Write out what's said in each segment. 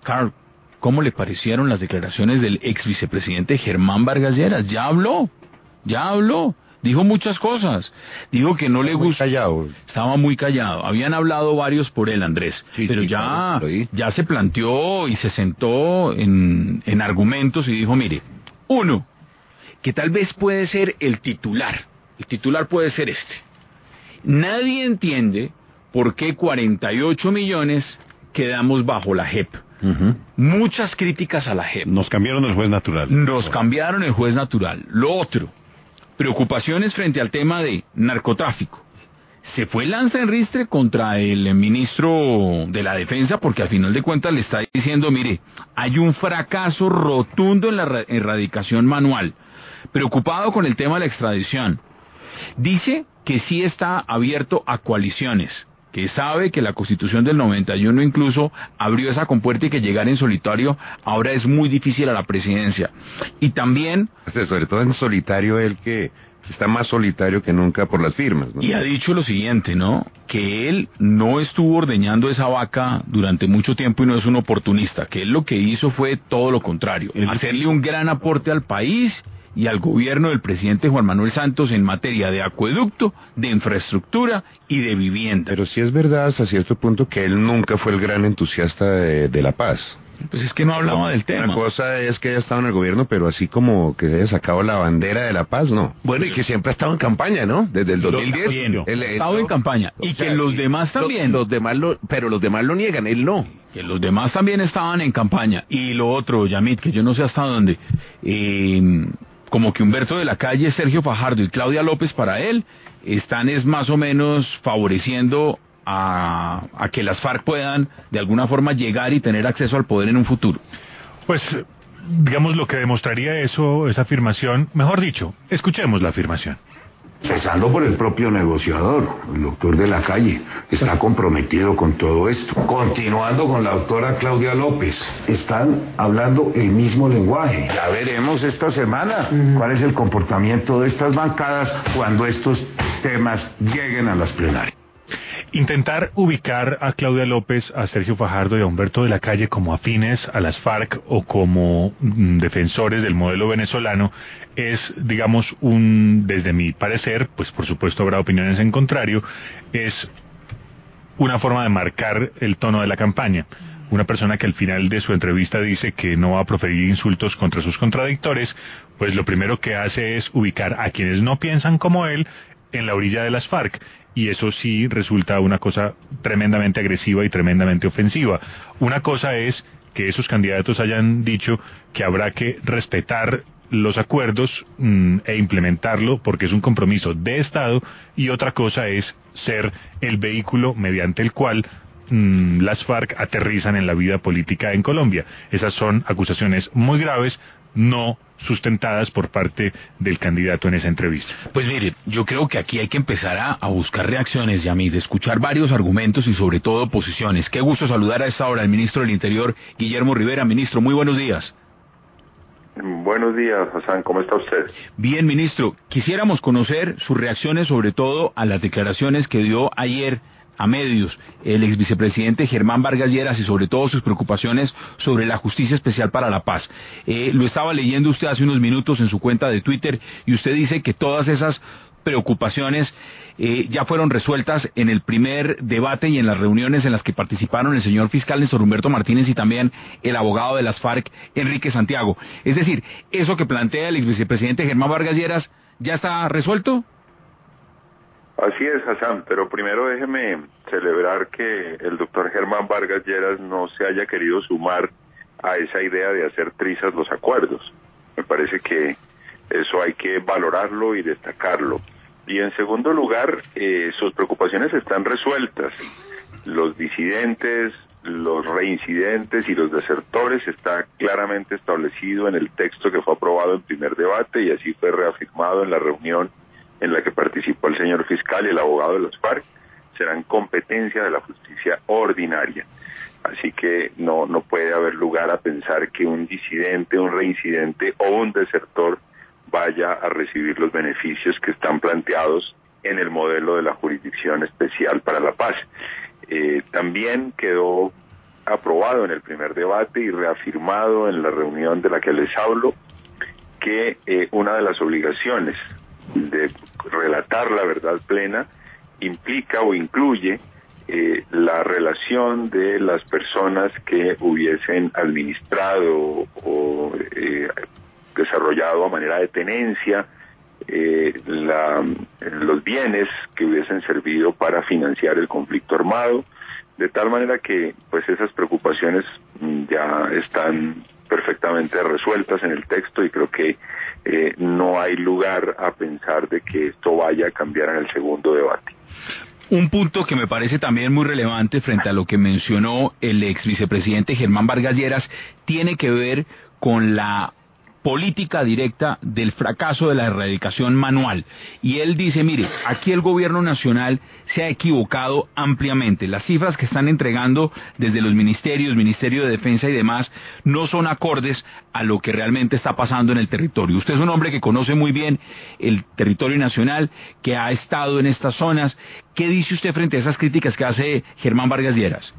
Carl, ¿cómo le parecieron las declaraciones del ex vicepresidente Germán Vargas Lleras? Ya habló, dijo muchas cosas, dijo que no le gusta, estaba muy callado, habían hablado varios por él, Andrés, sí, pero sí, ya, claro, ya se planteó y se sentó en argumentos y dijo, mire, uno, que tal vez puede ser el titular puede ser este, nadie entiende por qué 48 millones quedamos bajo la JEP. Muchas críticas a la JEP. Nos cambiaron el juez natural. Lo otro, preocupaciones frente al tema de narcotráfico. Se fue lanza en ristre contra el ministro de la Defensa porque al final de cuentas le está diciendo, mire, hay un fracaso rotundo en la erradicación manual. Preocupado con el tema de la extradición. Dice que sí está abierto a coaliciones, que sabe que la Constitución del 91 incluso abrió esa compuerta y que llegar en solitario ahora es muy difícil a la presidencia. Y también... Sobre todo en solitario, él que está más solitario que nunca por las firmas, ¿no? Y ha dicho lo siguiente, ¿no? Que él no estuvo ordeñando esa vaca durante mucho tiempo y no es un oportunista, que él lo que hizo fue todo lo contrario, hacerle un gran aporte al país y al gobierno del presidente Juan Manuel Santos en materia de acueducto, de infraestructura y de vivienda. Pero sí es verdad hasta cierto punto que él nunca fue el gran entusiasta de la paz. Pues es que no hablaba del tema. Una cosa es que haya estado en el gobierno, pero así como que se haya sacado la bandera de la paz, no. Bueno, y que siempre ha estado en campaña, ¿no? Desde el 2010. Ha estado en campaña. Y que los demás también. Pero los demás lo niegan, él no. Que los demás también estaban en campaña. Y lo otro, Yamit, que yo no sé hasta dónde... como que Humberto de la Calle, Sergio Fajardo y Claudia López para él están es más o menos favoreciendo a que las FARC puedan de alguna forma llegar y tener acceso al poder en un futuro. Pues digamos lo que demostraría esa afirmación, mejor dicho, escuchemos la afirmación. Empezando por el propio negociador, el doctor de la Calle, está comprometido con todo esto. Continuando con la doctora Claudia López, están hablando el mismo lenguaje. Ya veremos esta semana cuál es el comportamiento de estas bancadas cuando estos temas lleguen a las plenarias. Intentar ubicar a Claudia López, a Sergio Fajardo y a Humberto de la Calle como afines a las FARC o como defensores del modelo venezolano es, digamos, desde mi parecer, pues por supuesto habrá opiniones en contrario, es una forma de marcar el tono de la campaña. Una persona que al final de su entrevista dice que no va a proferir insultos contra sus contradictores, pues lo primero que hace es ubicar a quienes no piensan como él en la orilla de las FARC. Y eso sí resulta una cosa tremendamente agresiva y tremendamente ofensiva. Una cosa es que esos candidatos hayan dicho que habrá que respetar los acuerdos e implementarlo porque es un compromiso de Estado, y otra cosa es ser el vehículo mediante el cual las FARC aterrizan en la vida política en Colombia. Esas son acusaciones muy graves, no sustentadas por parte del candidato en esa entrevista. Pues mire, yo creo que aquí hay que empezar a buscar reacciones, Yamid, de escuchar varios argumentos y sobre todo posiciones. Qué gusto saludar a esta hora al ministro del Interior, Guillermo Rivera. Ministro, muy buenos días. Buenos días, Hassan, ¿cómo está usted? Bien, ministro, quisiéramos conocer sus reacciones sobre todo a las declaraciones que dio ayer a medios el ex vicepresidente Germán Vargas Lleras y sobre todo sus preocupaciones sobre la Justicia Especial para la Paz. Lo estaba leyendo usted hace unos minutos en su cuenta de Twitter y usted dice que todas esas preocupaciones ya fueron resueltas en el primer debate y en las reuniones en las que participaron el señor fiscal Néstor Humberto Martínez y también el abogado de las FARC, Enrique Santiago. Es decir, eso que plantea el ex vicepresidente Germán Vargas Lleras, ¿ya está resuelto? Así es, Hassan, pero primero déjeme celebrar que el doctor Germán Vargas Lleras no se haya querido sumar a esa idea de hacer trizas los acuerdos. Me parece que eso hay que valorarlo y destacarlo. Y en segundo lugar, sus preocupaciones están resueltas. Los disidentes, los reincidentes y los desertores está claramente establecido en el texto que fue aprobado en primer debate y así fue reafirmado en la reunión en la que participó el señor fiscal y el abogado de los FARC. Serán competencia de la justicia ordinaria. Así que no puede haber lugar a pensar que un disidente, un reincidente o un desertor vaya a recibir los beneficios que están planteados en el modelo de la Jurisdicción Especial para la Paz. También quedó aprobado en el primer debate y reafirmado en la reunión de la que les hablo, que una de las obligaciones de relatar la verdad plena implica o incluye la relación de las personas que hubiesen administrado o desarrollado a manera de tenencia los bienes que hubiesen servido para financiar el conflicto armado, de tal manera que pues esas preocupaciones ya están perfectamente resueltas en el texto y creo que no hay lugar a pensar de que esto vaya a cambiar en el segundo debate. Un punto que me parece también muy relevante frente a lo que mencionó el ex vicepresidente Germán Vargas Lleras tiene que ver con la política directa del fracaso de la erradicación manual. Y él dice, mire, aquí el gobierno nacional se ha equivocado ampliamente. Las cifras que están entregando desde los ministerios, Ministerio de Defensa y demás, no son acordes a lo que realmente está pasando en el territorio. Usted es un hombre que conoce muy bien el territorio nacional, que ha estado en estas zonas. ¿Qué dice usted frente a esas críticas que hace Germán Vargas Lleras?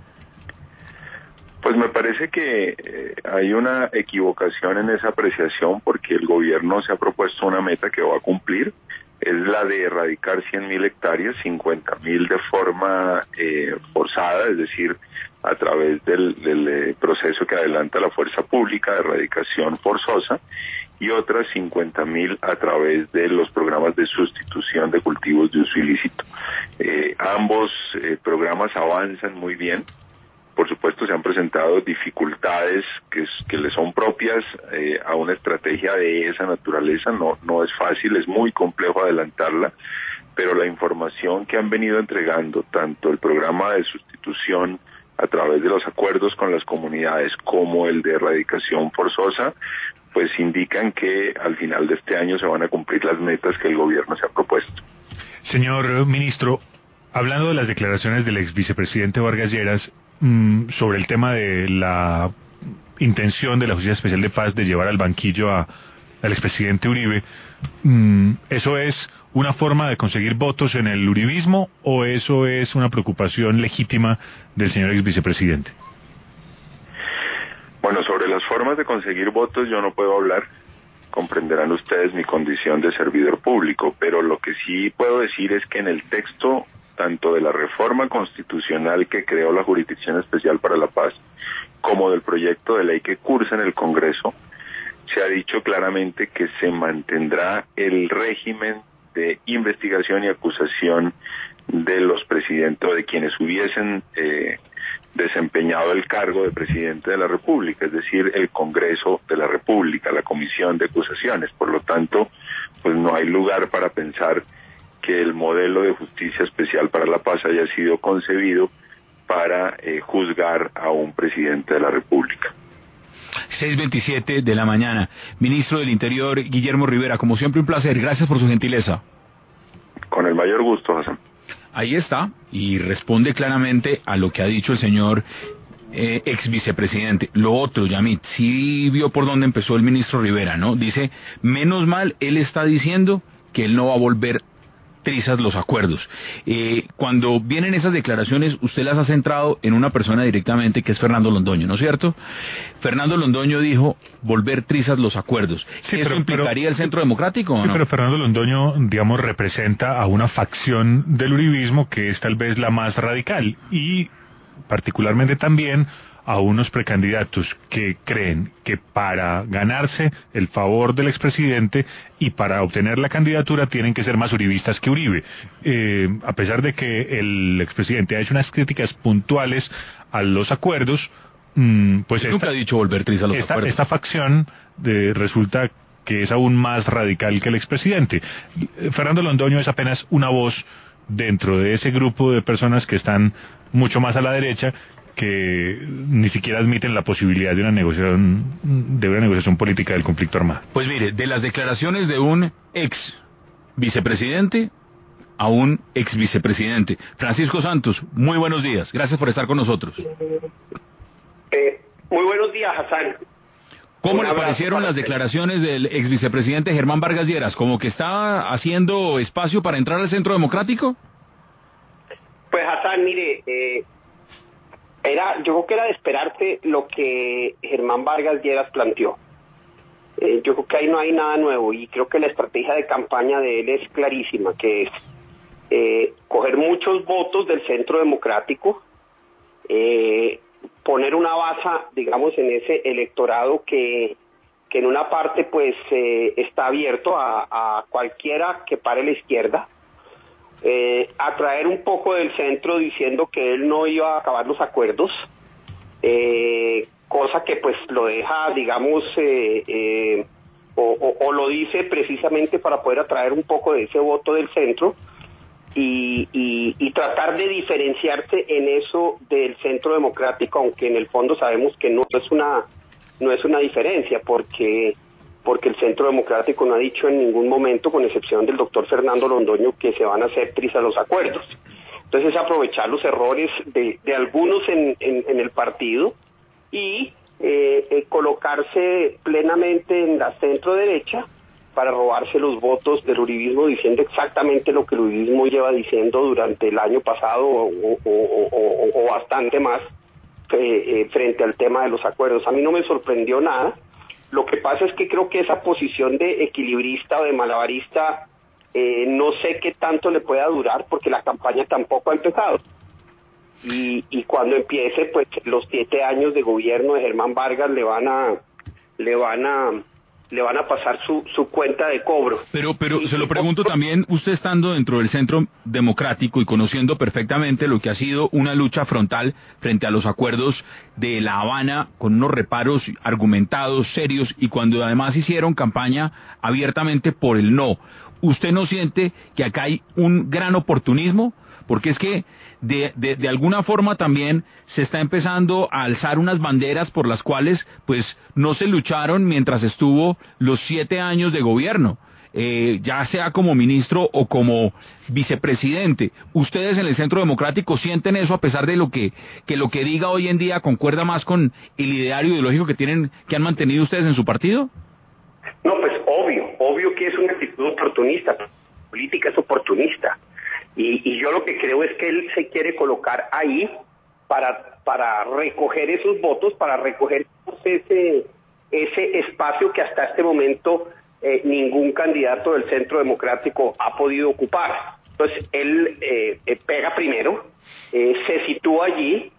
Pues me parece que hay una equivocación en esa apreciación porque el gobierno se ha propuesto una meta que va a cumplir, es la de erradicar 100.000 hectáreas, 50.000 de forma forzada, es decir, a través del proceso que adelanta la fuerza pública de erradicación forzosa, y otras 50.000 a través de los programas de sustitución de cultivos de uso ilícito. Ambos programas avanzan muy bien. Por supuesto se han presentado dificultades que le son propias a una estrategia de esa naturaleza, no es fácil, es muy complejo adelantarla, pero la información que han venido entregando, tanto el programa de sustitución a través de los acuerdos con las comunidades como el de erradicación forzosa, pues indican que al final de este año se van a cumplir las metas que el gobierno se ha propuesto. Señor ministro, hablando de las declaraciones del ex vicepresidente Vargas Lleras, sobre el tema de la intención de la Justicia Especial de Paz de llevar al banquillo al expresidente Uribe, ¿eso es una forma de conseguir votos en el uribismo o eso es una preocupación legítima del señor ex vicepresidente? Bueno, sobre las formas de conseguir votos yo no puedo hablar, comprenderán ustedes mi condición de servidor público, pero lo que sí puedo decir es que en el texto tanto de la reforma constitucional que creó la Jurisdicción Especial para la Paz, como del proyecto de ley que cursa en el Congreso, se ha dicho claramente que se mantendrá el régimen de investigación y acusación de los presidentes o de quienes hubiesen desempeñado el cargo de presidente de la República, es decir, el Congreso de la República, la Comisión de Acusaciones. Por lo tanto, pues no hay lugar para pensar que el modelo de justicia especial para la paz haya sido concebido para juzgar a un presidente de la República. 6:27 de la mañana. Ministro del Interior, Guillermo Rivera, como siempre un placer, gracias por su gentileza. Con el mayor gusto, Hassan. Ahí está, y responde claramente a lo que ha dicho el señor ex vicepresidente. Lo otro, Yamit, sí vio por dónde empezó el ministro Rivera, ¿no? Dice, menos mal, él está diciendo que él no va a volver trizas los acuerdos. Cuando vienen esas declaraciones, usted las ha centrado en una persona directamente, que es Fernando Londoño, ¿no es cierto? Fernando Londoño dijo volver trizas los acuerdos. Sí, ¿eso implicaría el Centro Democrático o no? Pero Fernando Londoño, digamos, representa a una facción del uribismo que es tal vez la más radical y particularmente también a unos precandidatos que creen que para ganarse el favor del expresidente y para obtener la candidatura tienen que ser más uribistas que Uribe. A pesar de que el expresidente ha hecho unas críticas puntuales a los acuerdos, pues nunca ha dicho volver triza los acuerdos. Esta facción resulta que es aún más radical que el expresidente. Fernando Londoño es apenas una voz dentro de ese grupo de personas que están mucho más a la derecha, que ni siquiera admiten la posibilidad de una negociación política del conflicto armado. Pues mire, de las declaraciones de un ex vicepresidente a un ex vicepresidente. Francisco Santos, muy buenos días, gracias por estar con nosotros. Muy buenos días, Hassan. ¿Cómo le parecieron las declaraciones del ex vicepresidente Germán Vargas Lleras? ¿Como que está haciendo espacio para entrar al Centro Democrático? Pues Hassan, mire, Yo creo que era de esperarte lo que Germán Vargas Lleras planteó. Yo creo que ahí no hay nada nuevo y creo que la estrategia de campaña de él es clarísima, que es coger muchos votos del centro democrático, poner una baza, digamos, en ese electorado que en una parte pues está abierto a cualquiera que pare la izquierda, atraer un poco del centro diciendo que él no iba a acabar los acuerdos, cosa que pues lo deja, digamos, o lo dice precisamente para poder atraer un poco de ese voto del centro y tratar de diferenciarse en eso del centro democrático, aunque en el fondo sabemos que no es una diferencia, porque el centro democrático no ha dicho en ningún momento, con excepción del doctor Fernando Londoño, que se van a hacer trizas los acuerdos. Entonces es aprovechar los errores de algunos en el partido y colocarse plenamente en la centro derecha para robarse los votos del uribismo, diciendo exactamente lo que el uribismo lleva diciendo durante el año pasado o bastante más frente al tema de los acuerdos. A mí no me sorprendió nada. Lo que pasa es que creo que esa posición de equilibrista o de malabarista no sé qué tanto le pueda durar, porque la campaña tampoco ha empezado. Y cuando empiece, pues los 7 años de gobierno de Germán Vargas le van a pasar su cuenta de cobro. Pero se lo pregunto también, usted estando dentro del centro democrático y conociendo perfectamente lo que ha sido una lucha frontal frente a los acuerdos de La Habana, con unos reparos argumentados, serios, y cuando además hicieron campaña abiertamente por el no, ¿usted no siente que acá hay un gran oportunismo? Porque es que de alguna forma también se está empezando a alzar unas banderas por las cuales pues no se lucharon mientras estuvo los 7 años de gobierno, ya sea como ministro o como vicepresidente. ¿Ustedes en el Centro Democrático sienten eso, a pesar de lo que diga hoy en día concuerda más con el ideario ideológico que han mantenido ustedes en su partido? No, pues obvio que es una actitud oportunista. La política es oportunista. Y yo lo que creo es que él se quiere colocar ahí para recoger esos votos, para recoger ese espacio que hasta este momento ningún candidato del Centro Democrático ha podido ocupar. Entonces él pega primero, se sitúa allí.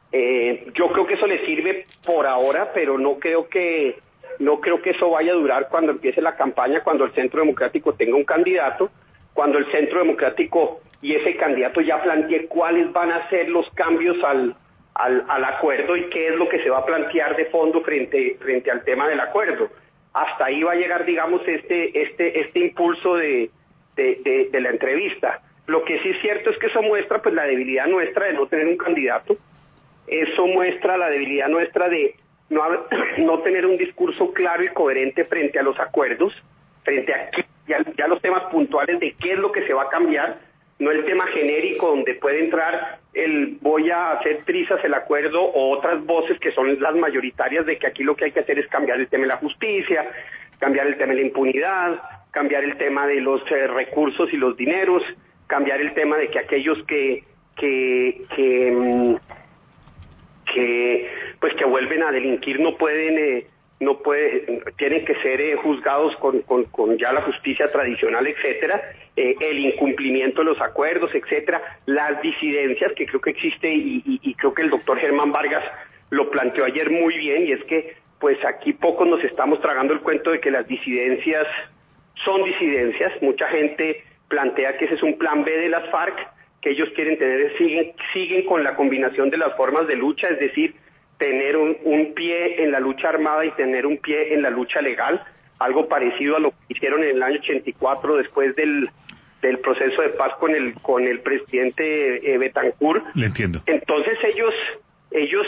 Yo creo que eso le sirve por ahora, pero no creo que eso vaya a durar cuando empiece la campaña, cuando el Centro Democrático tenga un candidato, cuando el Centro Democrático y ese candidato ya plantee cuáles van a ser los cambios al acuerdo y qué es lo que se va a plantear de fondo frente al tema del acuerdo. Hasta ahí va a llegar, digamos, este impulso de la entrevista. Lo que sí es cierto es que eso muestra pues la debilidad nuestra de no tener un candidato. Eso muestra la debilidad nuestra de no tener un discurso claro y coherente frente a los acuerdos, frente a ya los temas puntuales de qué es lo que se va a cambiar, no el tema genérico donde puede entrar el voy a hacer trizas el acuerdo o otras voces que son las mayoritarias de que aquí lo que hay que hacer es cambiar el tema de la justicia, cambiar el tema de la impunidad, cambiar el tema de los recursos y los dineros, cambiar el tema de que aquellos que vuelven a delinquir tienen que ser juzgados con ya la justicia tradicional, etcétera, el incumplimiento de los acuerdos, etcétera, las disidencias que creo que existe y creo que el doctor Germán Vargas lo planteó ayer muy bien, y es que pues aquí pocos nos estamos tragando el cuento de que las disidencias son disidencias. Mucha gente plantea que ese es un plan B de las FARC, que ellos quieren tener, siguen con la combinación de las formas de lucha, es decir, tener un pie en la lucha armada y tener un pie en la lucha legal, algo parecido a lo que hicieron en el año 84 después del proceso de paz con el presidente Betancourt. Le entiendo. Entonces ellos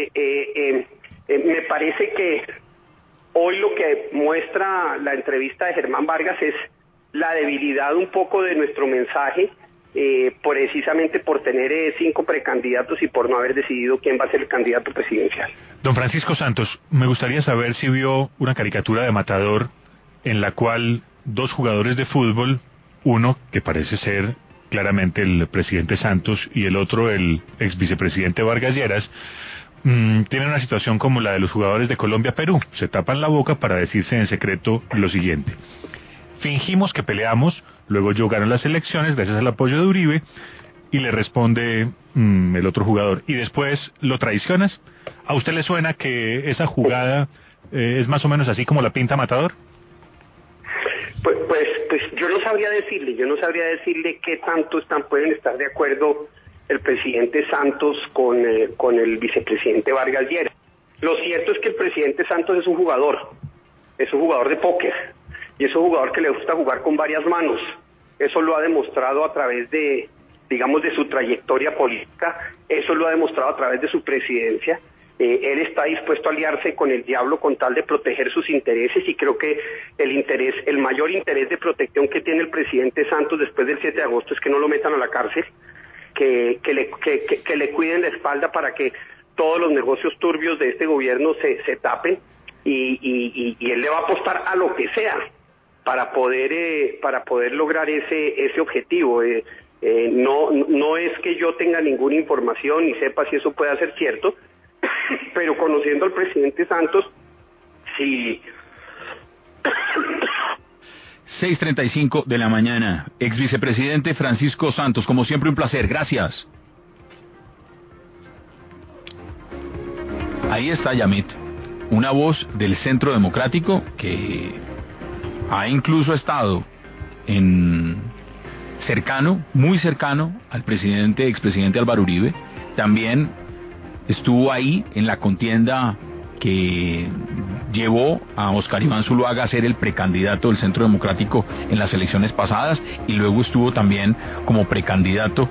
me parece que hoy lo que muestra la entrevista de Germán Vargas es la debilidad un poco de nuestro mensaje, precisamente por tener 5 precandidatos y por no haber decidido quién va a ser el candidato presidencial. Don Francisco Santos, me gustaría saber si vio una caricatura de Matador en la cual 2 jugadores de fútbol, uno que parece ser claramente el presidente Santos y el otro, el ex vicepresidente Vargas Lleras, tienen una situación como la de los jugadores de Colombia-Perú. Se tapan la boca para decirse en secreto lo siguiente: fingimos que peleamos, luego yo gano las elecciones gracias al apoyo de Uribe, y le responde el otro jugador, ¿y después lo traicionas? ¿A usted le suena que esa jugada es más o menos así como la pinta Matador? Pues yo no sabría decirle qué tanto pueden estar de acuerdo el presidente Santos con el vicepresidente Vargas Lleras. Lo cierto es que el presidente Santos es un jugador de póker, y es un jugador que le gusta jugar con varias manos. Eso lo ha demostrado a través de su trayectoria política, eso lo ha demostrado a través de su presidencia. Él está dispuesto a aliarse con el diablo con tal de proteger sus intereses, y creo que el mayor interés de protección que tiene el presidente Santos después del 7 de agosto es que no lo metan a la cárcel, que le cuiden la espalda para que todos los negocios turbios de este gobierno se tapen, y él le va a apostar a lo que sea para poder lograr ese objetivo. No es que yo tenga ninguna información ni sepa si eso puede ser cierto, pero conociendo al presidente Santos, sí. 6:35 de la mañana. Ex vicepresidente Francisco Santos, como siempre un placer, gracias. Ahí está Yamit, una voz del Centro Democrático que ha incluso estado muy cercano al expresidente Álvaro Uribe. También estuvo ahí en la contienda que llevó a Oscar Iván Zuluaga a ser el precandidato del Centro Democrático en las elecciones pasadas, y luego estuvo también como candidato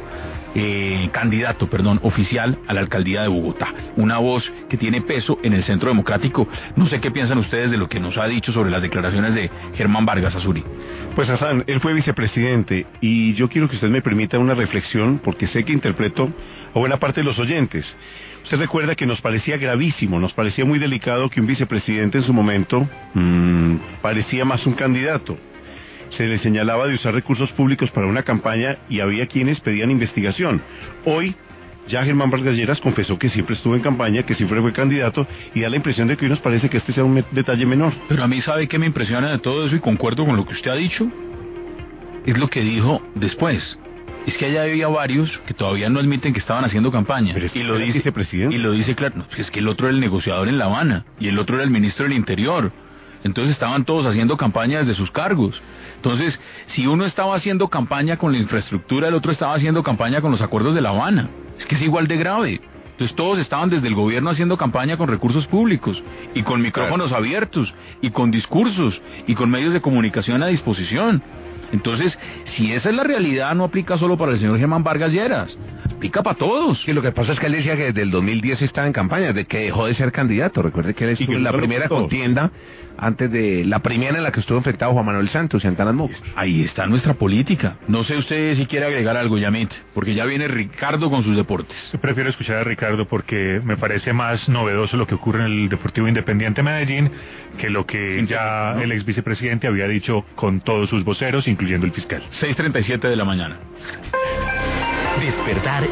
oficial a la alcaldía de Bogotá. Una voz que tiene peso en el Centro Democrático. No sé qué piensan ustedes de lo que nos ha dicho sobre las declaraciones de Germán Vargas, Azuri. Pues Hassan, él fue vicepresidente, y yo quiero que usted me permita una reflexión, porque sé que interpreto a buena parte de los oyentes. Usted recuerda que nos parecía gravísimo, nos parecía muy delicado que un vicepresidente en su momento parecía más un candidato. Se le señalaba de usar recursos públicos para una campaña, y había quienes pedían investigación. Hoy ya Germán Vargas Lleras confesó que siempre estuvo en campaña, que siempre fue candidato, y da la impresión de que hoy nos parece que este sea un detalle menor. Pero a mí, ¿sabe qué me impresiona de todo eso, y concuerdo con lo que usted ha dicho? Es lo que dijo después. Es que allá había varios que todavía no admiten que estaban haciendo campaña. Y lo dice presidente. Y lo dice claro. No, es que el otro era el negociador en La Habana, y el otro era el ministro del Interior. Entonces estaban todos haciendo campaña desde sus cargos. Entonces, si uno estaba haciendo campaña con la infraestructura, el otro estaba haciendo campaña con los acuerdos de La Habana. Es que es igual de grave. Entonces todos estaban desde el gobierno haciendo campaña con recursos públicos, y con micrófonos abiertos, y con discursos, y con medios de comunicación a disposición. Entonces, si esa es la realidad, no aplica solo para el señor Germán Vargas Lleras, aplica para todos. Sí, lo que pasa es que él decía que desde el 2010 estaba en campaña, desde que dejó de ser candidato. Recuerde que él estuvo en la primera contienda, antes de la primera en la que estuvo infectado Juan Manuel Santos, en Mocos. Ahí está nuestra política. No sé usted si quiere agregar algo, Yamit, porque ya viene Ricardo con sus deportes. Yo prefiero escuchar a Ricardo porque me parece más novedoso lo que ocurre en el Deportivo Independiente Medellín que lo que ya el ex vicepresidente había dicho con todos sus voceros, incluyendo el fiscal. 6:37 de la mañana. Despertar